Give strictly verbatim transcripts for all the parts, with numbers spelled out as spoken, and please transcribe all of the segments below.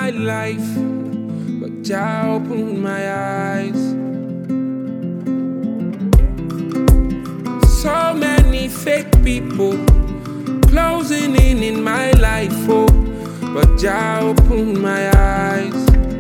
my life, but Jah opened my eyes. So many fake people closing in in my life, oh, but Jah opened my eyes.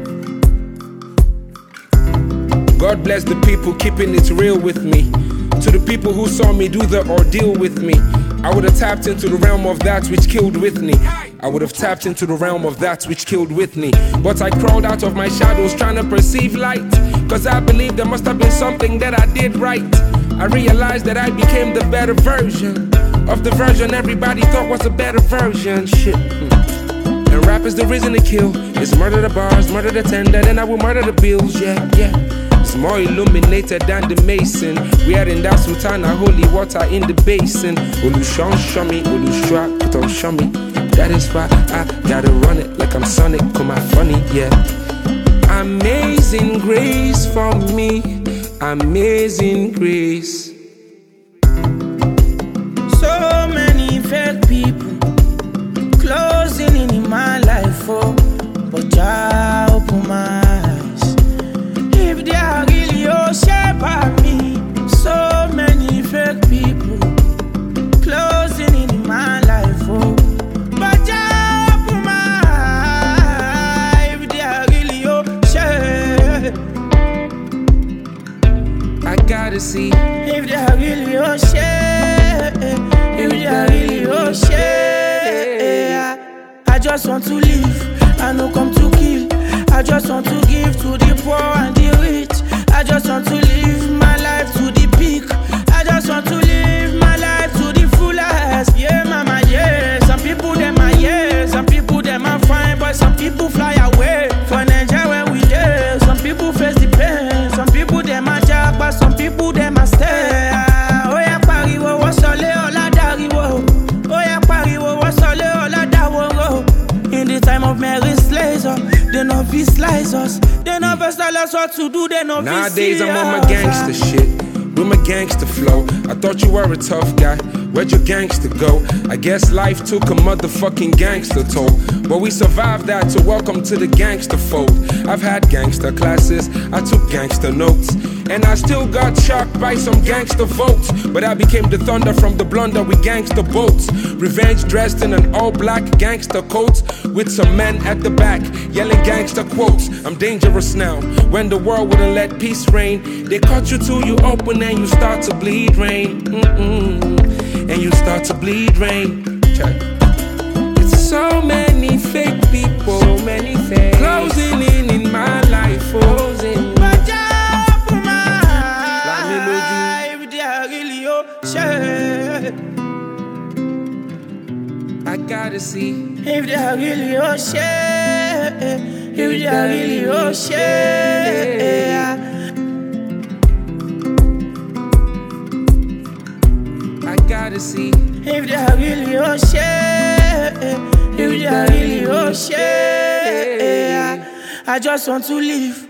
God bless the people keeping it real with me. To the people who saw me do the ordeal with me, I would have tapped into the realm of that which killed Whitney. I would have tapped into the realm of that which killed Whitney. But I crawled out of my shadows trying to perceive light, cause I believed there must have been something that I did right. I realized that I became the better version of the version everybody thought was a better version. Shit. And rap is the reason to kill. It's murder the bars, murder the tender, then I will murder the bills. Yeah, yeah. It's more illuminated than the mason. We are in that sultana, holy water in the basin. Olushon Shami, Olushwa, put on Shami. That is why I gotta run it like I'm Sonic, come out funny, yeah. Amazing grace for me, amazing grace. So many fake people closing in my life, oh, but Jah open my eyes. If they are really your shape of me, so many fake people closing in my life, oh, but Jah open my eyes. If they are really your shape, I gotta see. If they are really your shape, if they are really your shape, I just want to live, I no come to kill. I just want to give to the poor and the rich. I just want to live my life to the peak. I just want to live my life to the fullest. Yeah, mama, yeah. Some people them are yeah, some people them are fine, but some people fly away for Nigeria when we there. Some people face the pain, some people them are jack, but some people them are stay. Oh yeah, pariwo, what's all la dariwo. Oh yeah, pariwo, what's all la dawo. In the time of Mary's laser, they no be slice us. They never tell us what to do, they no be Nowadays I'm on my gangster shit, with my gangster flow. I thought you were a tough guy, where'd your gangster go? I guess life took a motherfucking gangster toll, but we survived that, so welcome to the gangster fold. I've had gangster classes, I took gangster notes, and I still got shocked by some gangster votes. But I became the thunder from the blunder with gangster boats. Revenge dressed in an all-black gangster coat, with some men at the back yelling gangster quotes. I'm dangerous now, when the world wouldn't let peace reign. They cut you till you open and you start to bleed rain. Mm-mm. And you start to bleed rain. Check. It's so many fake people, so many fake closing in in my life, closing. I gotta see. If they are really your shit, if they are really your shit, I gotta see. If they are really your shit, if they are really your shit, I just want to live,